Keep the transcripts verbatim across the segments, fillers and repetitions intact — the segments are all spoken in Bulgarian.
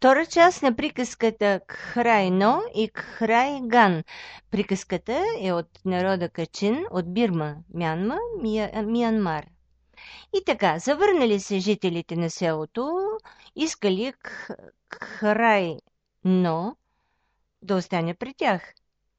Втора част на приказката Кхрайно и Кхрайган. Приказката е от народа Качин, от Бирма, Мянма, Мия, Миянмар. И така, завърнали се жителите на селото, искали Кхрайно да остане при тях.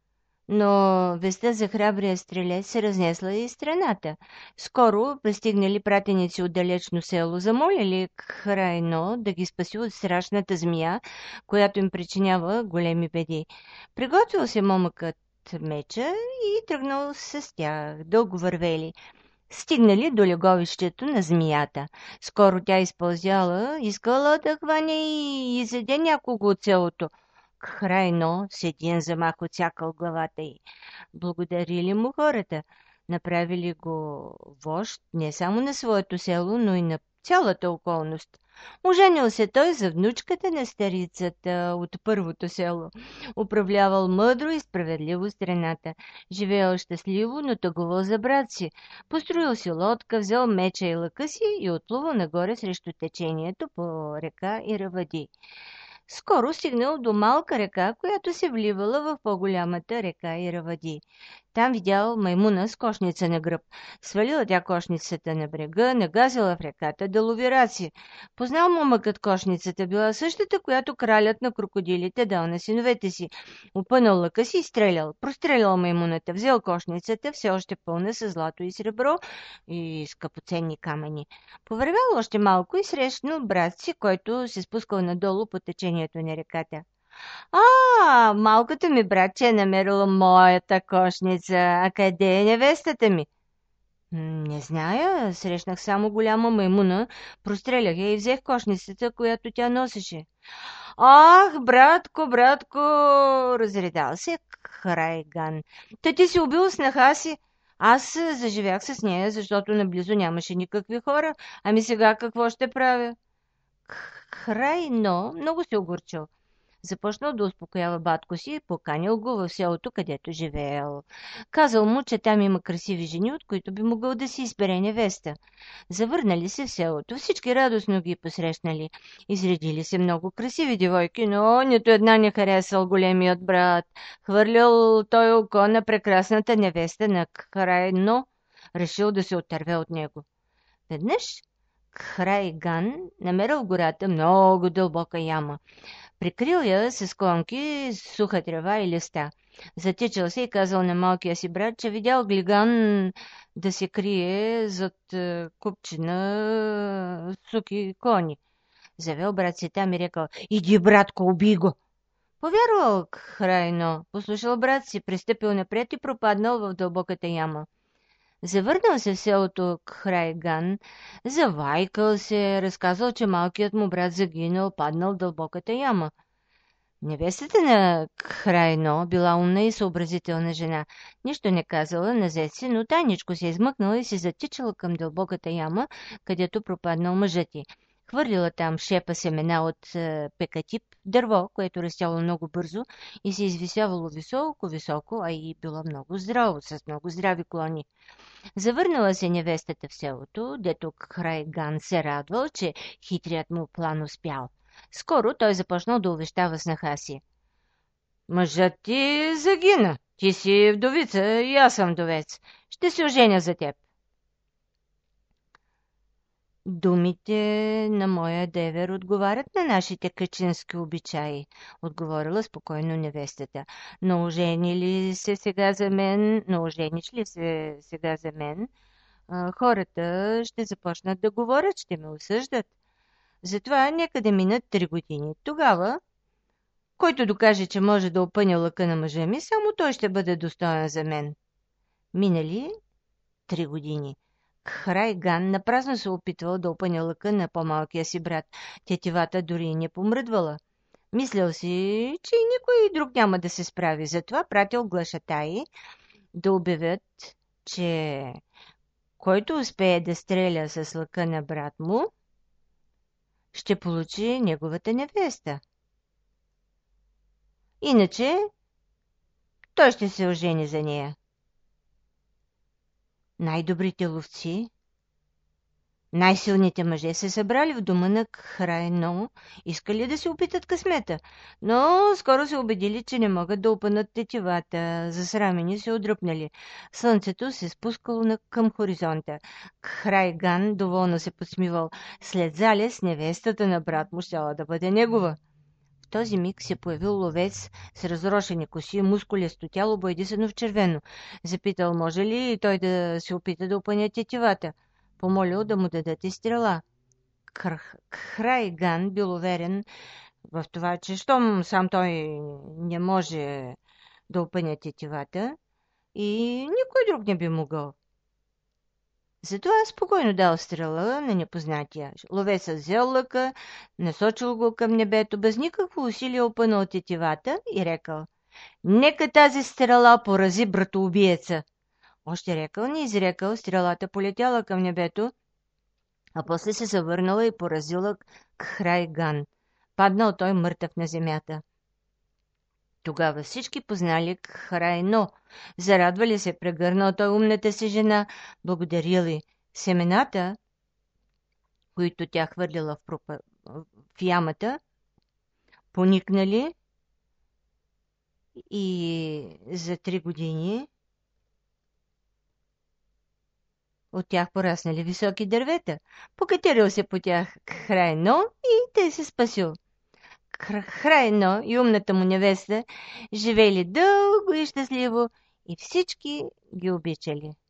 Но вестта за храбрия стрелец се разнесла и страната. Скоро пристигнали пратеници от далечно село, замолили Кхрайно да ги спаси от страшната змия, която им причинява големи беди. Приготвил се момъкът меча и тръгнал с тях. Дълго вървели. Стигнали до леговището на змията. Скоро тя изпълзяла, искала да хване и изеде някого от селото. Кхрайно с един замах отсякал главата й. Благодарили му хората. Направили го вожд не само на своето село, но и на цялата околност. Оженил се той за внучката на старицата от първото село. Управлявал мъдро и справедливо страната. Живеел щастливо, но тъгувал за брат си. Построил си лодка, взел меча и лъка си и отплувал нагоре срещу течението по река Иравади. Скоро стигнал до малка река, която се вливала в по-голямата река Иравади. Там видял маймуна с кошница на гръб. Свалила тя кошницата на брега, нагазила в реката да лови раци. Познал момъкът кошницата, била същата, която кралят на крокодилите дал на синовете си. Опънал лъка си и стрелял. Прострелял маймуната, взел кошницата, все още пълна с злато и сребро и скъпоценни камъни. Повървял още малко и срещнал брат си, който се спускал надолу по течението на реката. А, малкото ми братче е намерила моята кошница. А къде е невестата ми? Не зная, срещнах само голяма маймуна, прострелях я и взех кошницата, която тя носеше. Ах, братко, братко, разредал се Кхрайган. Та ти си убил снаха си. Аз заживях с нея, защото наблизо нямаше никакви хора. Ами сега какво ще правя? Кхрайно много се огорчил. Започнал да успокоява батко си и поканил го в селото, където живеел. Казал му, че там има красиви жени, от които би могъл да си избере невеста. Завърнали се в селото, всички радостно ги посрещнали. Изредили се много красиви девойки, но нито една не харесал големият брат. Хвърлял той око на прекрасната невеста на Кхрайно, решил да се отърве от него. Веднъж Кхрайган намерил в гората много дълбока яма. Прикрил я с клонки, суха трева и листа. Затичал се и казал на малкия си брат, че видял глиган да се крие зад купчина суки кони. Завел брат си там и рекал: „Иди, братко, убий го!“ Повярвал Кхрайно, послушал брат си, пристъпил напред и пропаднал в дълбоката яма. Завърнал се в селото Кхрайган, завайкал се, разказал, че малкият му брат загинал, паднал в дълбоката яма. Невестата на Кхрайно била умна и съобразителна жена. Нищо не казала на зет си, но тайничко се измъкнала и се затичала към дълбоката яма, където пропаднал мъжът й. Хвърлила там шепа семена от е, пекатип, дърво, което растяло много бързо и се извисявало високо-високо, а и било много здраво, с много здрави клони. Завърнала се невестата в селото, дето Кхрайган се радвал, че хитрият му план успял. Скоро той започнал да увещава снаха си. „Мъжът ти загина. Ти си вдовица и аз съм вдовец. Ще се оженя за теб.“ „Думите на моя девер отговарят на нашите качински обичаи“, отговорила спокойно невестата. „Но ожени ли се сега за мен, но ожениш ли се сега за мен, а, хората ще започнат да говорят, ще ме осъждат. Затова нека да минат три години. Тогава, който докаже, че може да опъне лъка на мъжа ми, само той ще бъде достоен за мен.“ Минали три години. Кхрайган напразно се опитвал да опъне лъка на по-малкия си брат. Тетивата дори не помръдвала. Мислял си, че и никой друг няма да се справи. Затова пратил глашатаи да обявят, че който успее да стреля с лъка на брат му, ще получи неговата невеста. Иначе той ще се ожени за нея. Най-добрите ловци Най-силните мъже се събрали в дома на Крайно, искали да се опитат късмета, но скоро се убедили, че не могат да опънат тетивата. Засрамени се отдръпнали. Слънцето се спускало на, към хоризонта. Крайган доволно се подсмивал. След залез невестата на брат му щяла да бъде негова. В този миг се появил ловец с разрошени коси, мускулесто тяло, бойдисано в червено. Запитал, може ли той да се опита да опъне тетивата. Помолил да му дадете стрела. Кр- Крайган бил уверен в това, че щом сам той не може да опъне тетивата и никой друг не би могъл. Затова спокойно дал стрела на непознатия. Ловецът взел лъка, насочил го към небето, без никакво усилие опънал тетивата и рекал: «Нека тази стрела порази братоубиеца!» Още рекал, не изрекал, стрелата полетяла към небето, а после се завърнала и поразила Крайган. Паднал той мъртъв на земята. Тогава всички познали Крайно. Зарадвали се, прегърнал той умната си жена, благодарили. Семената, които тя хвърлила в, пропа... в ямата, поникнали и за три години от тях пораснали високи дървета. Покатерил се по тях Крайно и те се спасил. Крайно и умната му невеста живели дълго и щастливо и всички ги обичали.